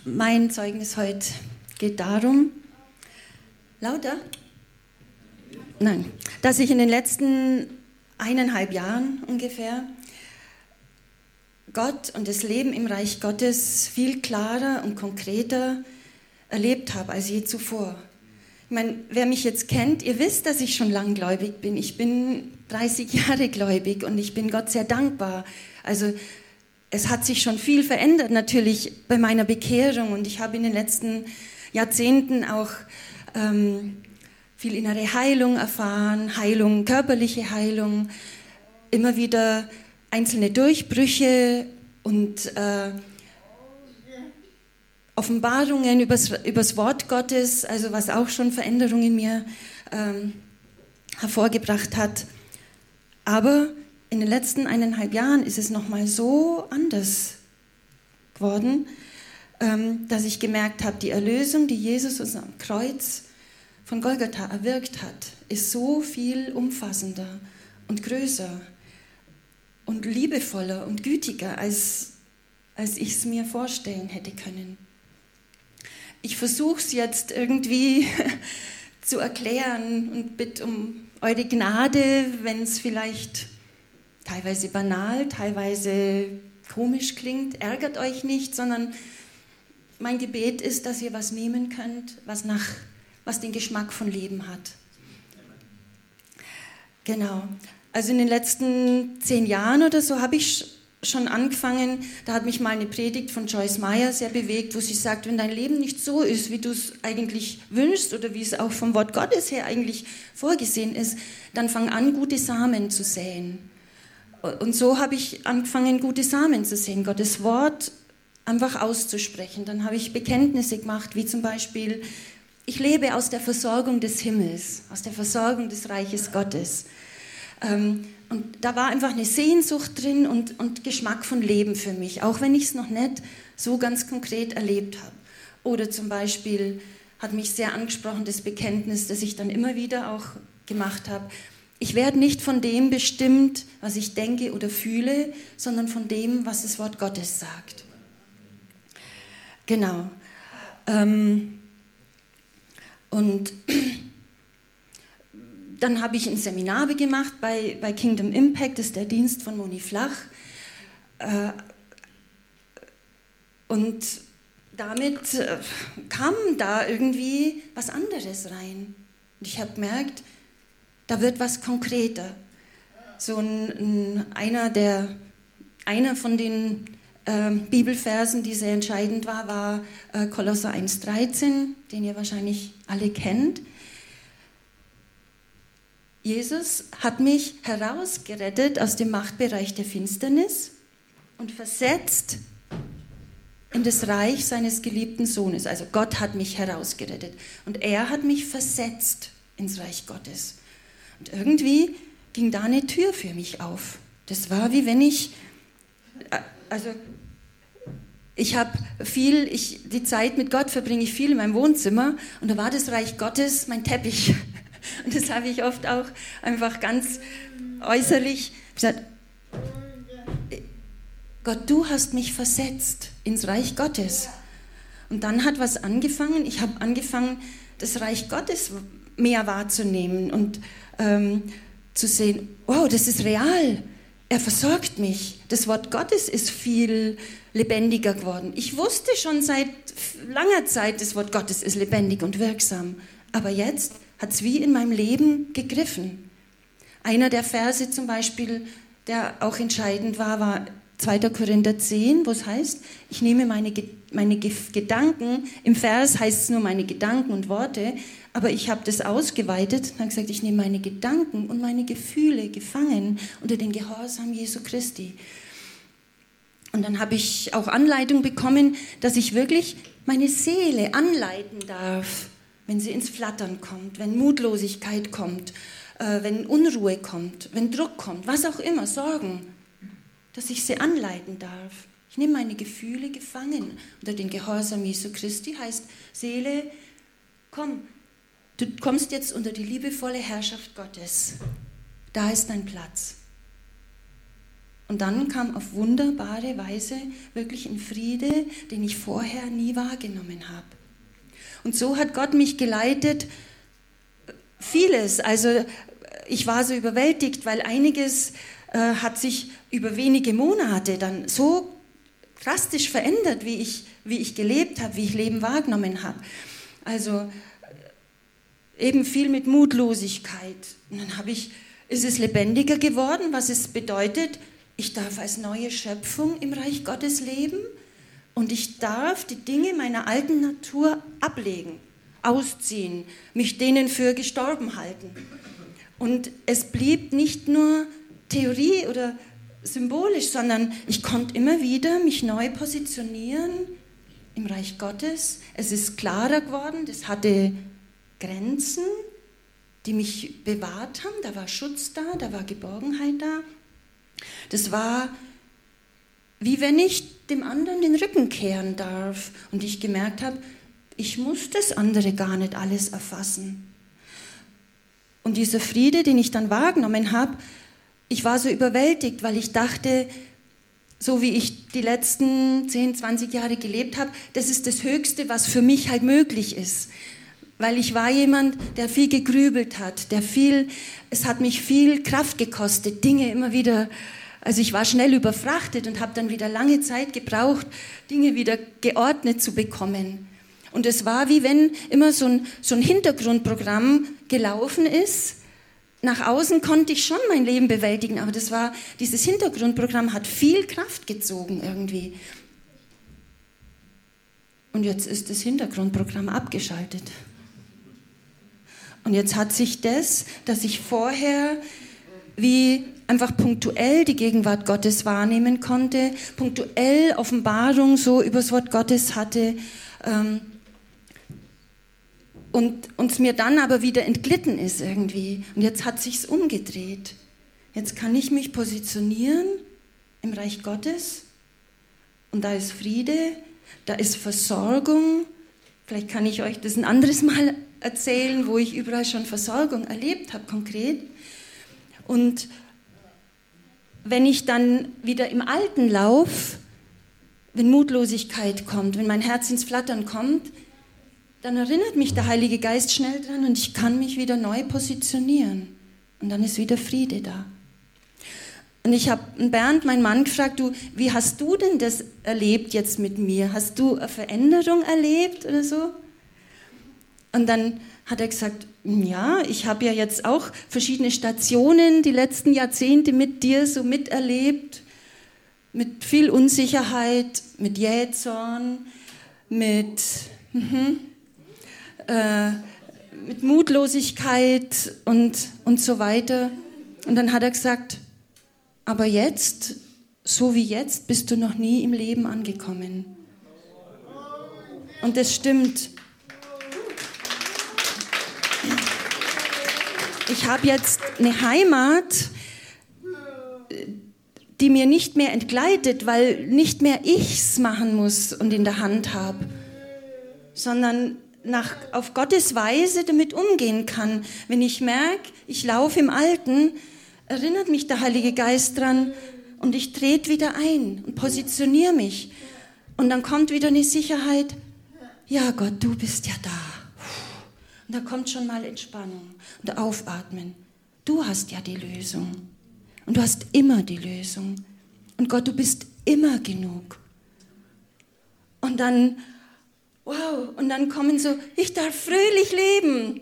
Mein Zeugnis heute geht darum, lauter? Nein, dass ich in den letzten 1,5 Jahren ungefähr Gott und das Leben im Reich Gottes viel klarer und konkreter erlebt habe als je zuvor. Ich meine, wer mich jetzt kennt, ihr wisst, dass ich schon langgläubig bin. Ich bin 30 Jahre gläubig und ich bin Gott sehr dankbar. Also es hat sich schon viel verändert natürlich bei meiner Bekehrung und ich habe in den letzten Jahrzehnten auch viel innere Heilung erfahren, Heilung, körperliche Heilung, immer wieder einzelne Durchbrüche und Offenbarungen übers Wort Gottes, also was auch schon Veränderungen in mir hervorgebracht hat. Aber in den letzten 1,5 Jahren ist es nochmal so anders geworden, dass ich gemerkt habe, die Erlösung, die Jesus am Kreuz von Golgatha erwirkt hat, ist so viel umfassender und größer und liebevoller und gütiger, als ich es mir vorstellen hätte können. Ich versuche es jetzt irgendwie zu erklären und bitte um eure Gnade, wenn es vielleicht teilweise banal, teilweise komisch klingt. Ärgert euch nicht, sondern mein Gebet ist, dass ihr was nehmen könnt, was den Geschmack von Leben hat. Genau. Also in den letzten 10 Jahren oder so habe ich schon angefangen, da hat mich mal eine Predigt von Joyce Meyer sehr bewegt, wo sie sagt, wenn dein Leben nicht so ist, wie du es eigentlich wünschst oder wie es auch vom Wort Gottes her eigentlich vorgesehen ist, dann fang an, gute Samen zu säen. Und so habe ich angefangen, gute Samen zu säen, Gottes Wort einfach auszusprechen. Dann habe ich Bekenntnisse gemacht, wie zum Beispiel, ich lebe aus der Versorgung des Himmels, aus der Versorgung des Reiches Gottes. Und da war einfach eine Sehnsucht drin und Geschmack von Leben für mich, auch wenn ich es noch nicht so ganz konkret erlebt habe. Oder zum Beispiel hat mich sehr angesprochen das Bekenntnis, das ich dann immer wieder auch gemacht habe. Ich werde nicht von dem bestimmt, was ich denke oder fühle, sondern von dem, was das Wort Gottes sagt. Genau. Und dann habe ich ein Seminar gemacht bei Kingdom Impact, das ist der Dienst von Moni Flach. Und damit kam da irgendwie was anderes rein. Und ich habe gemerkt, da wird was konkreter. So einer von den Bibelversen, die sehr entscheidend war Kolosser 1,13, den ihr wahrscheinlich alle kennt. Jesus hat mich herausgerettet aus dem Machtbereich der Finsternis und versetzt in das Reich seines geliebten Sohnes. Also Gott hat mich herausgerettet und er hat mich versetzt ins Reich Gottes. Und irgendwie ging da eine Tür für mich auf. Das war wie wenn ich die Zeit mit Gott verbringe ich viel in meinem Wohnzimmer und da war das Reich Gottes mein Teppich. Und das habe ich oft auch einfach ganz äußerlich gesagt, Gott, du hast mich versetzt ins Reich Gottes. Und dann hat was angefangen, ich habe angefangen, das Reich Gottes mehr wahrzunehmen und zu sehen, wow, das ist real, er versorgt mich. Das Wort Gottes ist viel lebendiger geworden. Ich wusste schon seit langer Zeit, das Wort Gottes ist lebendig und wirksam. Aber jetzt hat es wie in meinem Leben gegriffen. Einer der Verse zum Beispiel, der auch entscheidend war 2. Korinther 10, wo es heißt, ich nehme meine Gedanken, im Vers heißt es nur meine Gedanken und Worte, aber ich habe das ausgeweitet und habe gesagt, ich nehme meine Gedanken und meine Gefühle gefangen unter den Gehorsam Jesu Christi. Und dann habe ich auch Anleitung bekommen, dass ich wirklich meine Seele anleiten darf, wenn sie ins Flattern kommt, wenn Mutlosigkeit kommt, wenn Unruhe kommt, wenn Druck kommt, was auch immer, Sorgen, dass ich sie anleiten darf. Ich nehme meine Gefühle gefangen unter den Gehorsam Jesu Christi, heißt Seele, komm, du kommst jetzt unter die liebevolle Herrschaft Gottes. Da ist dein Platz. Und dann kam auf wunderbare Weise wirklich ein Friede, den ich vorher nie wahrgenommen habe. Und so hat Gott mich geleitet, vieles. Also ich war so überwältigt, weil einiges hat sich über wenige Monate dann so drastisch verändert, wie ich gelebt habe, wie ich Leben wahrgenommen habe. Also eben viel mit Mutlosigkeit. Und dann ist es lebendiger geworden, was es bedeutet, ich darf als neue Schöpfung im Reich Gottes leben und ich darf die Dinge meiner alten Natur ablegen, ausziehen, mich denen für gestorben halten. Und es blieb nicht nur Theorie oder symbolisch, sondern ich konnte immer wieder mich neu positionieren im Reich Gottes. Es ist klarer geworden, das hatte Grenzen, die mich bewahrt haben. Da war Schutz da war Geborgenheit da. Das war, wie wenn ich dem anderen den Rücken kehren darf und ich gemerkt habe, ich muss das andere gar nicht alles erfassen. Und dieser Friede, den ich dann wahrgenommen habe, ich war so überwältigt, weil ich dachte, so wie ich die letzten 10, 20 Jahre gelebt habe, das ist das Höchste, was für mich halt möglich ist. Weil ich war jemand, der viel gegrübelt hat, es hat mich viel Kraft gekostet, Dinge immer wieder, also ich war schnell überfrachtet und habe dann wieder lange Zeit gebraucht, Dinge wieder geordnet zu bekommen. Und es war wie wenn immer so ein Hintergrundprogramm gelaufen ist. Nach außen konnte ich schon mein Leben bewältigen, aber dieses Hintergrundprogramm hat viel Kraft gezogen irgendwie. Und jetzt ist das Hintergrundprogramm abgeschaltet. Und jetzt hat sich dass ich vorher wie einfach punktuell die Gegenwart Gottes wahrnehmen konnte, punktuell Offenbarung so über das Wort Gottes hatte und uns mir dann aber wieder entglitten ist irgendwie. Und jetzt hat sich's umgedreht. Jetzt kann ich mich positionieren im Reich Gottes und da ist Friede, da ist Versorgung. Vielleicht kann ich euch das ein anderes Mal erzählen, wo ich überall schon Versorgung erlebt habe, konkret. Und wenn ich dann wieder im Alten lauf, wenn Mutlosigkeit kommt, wenn mein Herz ins Flattern kommt, dann erinnert mich der Heilige Geist schnell dran und ich kann mich wieder neu positionieren. Und dann ist wieder Friede da. Und ich habe Bernd, meinen Mann, gefragt, du, wie hast du denn das erlebt jetzt mit mir? Hast du eine Veränderung erlebt oder so? Und dann hat er gesagt, ja, ich habe ja jetzt auch verschiedene Stationen die letzten Jahrzehnte mit dir so miterlebt, mit viel Unsicherheit, mit Jähzorn, mit Mutlosigkeit und so weiter. Und dann hat er gesagt, aber jetzt, so wie jetzt, bist du noch nie im Leben angekommen. Und das stimmt. Ich habe jetzt eine Heimat, die mir nicht mehr entgleitet, weil nicht mehr ich's machen muss und in der Hand habe, sondern auf Gottes Weise damit umgehen kann. Wenn ich merke, ich laufe im Alten, erinnert mich der Heilige Geist dran und ich trete wieder ein und positioniere mich. Und dann kommt wieder eine Sicherheit, ja Gott, du bist ja da. Und da kommt schon mal Entspannung und Aufatmen. Du hast ja die Lösung. Und du hast immer die Lösung. Und Gott, du bist immer genug. Und dann, wow, und dann kommen so, ich darf fröhlich leben.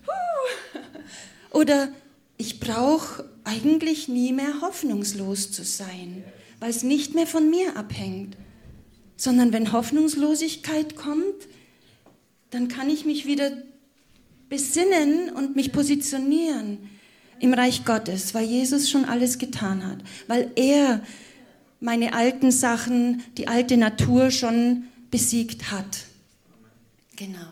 Oder ich brauche eigentlich nie mehr hoffnungslos zu sein, weil es nicht mehr von mir abhängt. Sondern wenn Hoffnungslosigkeit kommt, dann kann ich mich wieder besinnen und mich positionieren im Reich Gottes, weil Jesus schon alles getan hat, weil er meine alten Sachen, die alte Natur schon besiegt hat. Genau.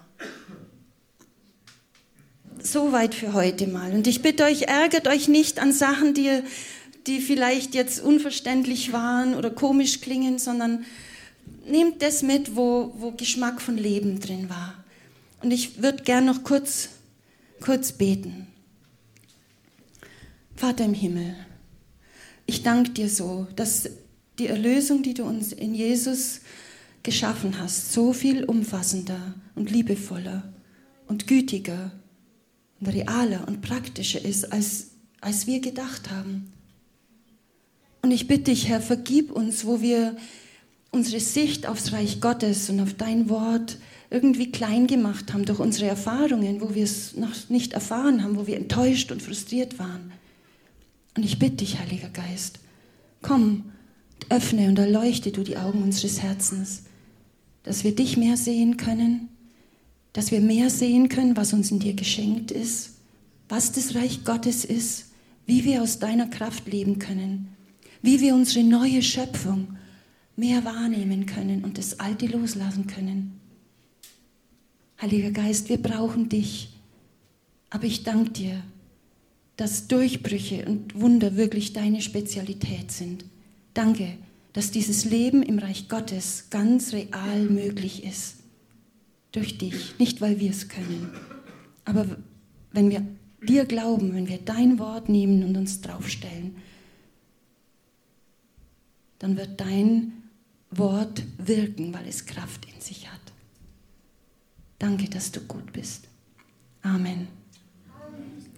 Soweit für heute mal. Und ich bitte euch, ärgert euch nicht an Sachen, die vielleicht jetzt unverständlich waren oder komisch klingen, sondern nehmt das mit, wo Geschmack von Leben drin war. Und ich würde gern noch kurz beten. Vater im Himmel, Ich danke dir so, dass die Erlösung, die du uns in Jesus geschaffen hast, so viel umfassender und liebevoller und gütiger und realer und praktischer ist, als wir gedacht haben. Und ich bitte dich, Herr, vergib uns, wo wir unsere Sicht aufs Reich Gottes und auf dein Wort irgendwie klein gemacht haben durch unsere Erfahrungen, wo wir es noch nicht erfahren haben, wo wir enttäuscht und frustriert waren. Und ich bitte dich, Heiliger Geist, komm, öffne und erleuchte du die Augen unseres Herzens, dass wir dich mehr sehen können, dass wir mehr sehen können, was uns in dir geschenkt ist, was das Reich Gottes ist, wie wir aus deiner Kraft leben können, wie wir unsere neue Schöpfung mehr wahrnehmen können und das Alte loslassen können. Heiliger Geist, wir brauchen dich, aber ich danke dir, dass Durchbrüche und Wunder wirklich deine Spezialität sind. Danke, dass dieses Leben im Reich Gottes ganz real möglich ist. Durch dich, nicht weil wir es können, aber wenn wir dir glauben, wenn wir dein Wort nehmen und uns draufstellen, dann wird dein Wort wirken, weil es Kraft in sich hat. Danke, dass du gut bist. Amen.